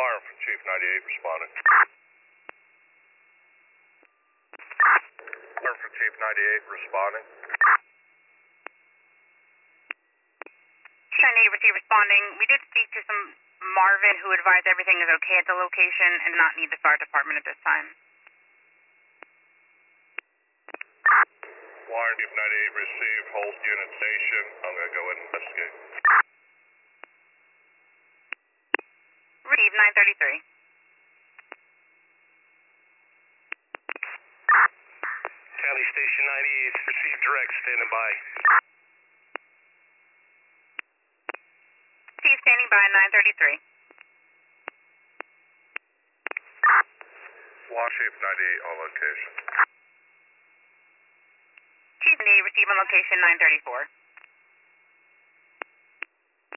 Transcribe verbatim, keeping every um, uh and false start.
Alarm from Chief ninety-eight responding. Alarm from Chief ninety-eight responding. Chief ninety-eight receive responding. We did speak to some Marvin who advised everything is okay at the location and not need the fire department at this time. Alarm Chief ninety-eight received. Hold unit station. I'm going to go and investigate. Receive nine thirty-three. Tally Station ninety-eight, receive direct, standing by. Chief standing by nine thirty-three. Law Chief ninety-eight on location. Chief ninety-eight receive on location nine thirty-four.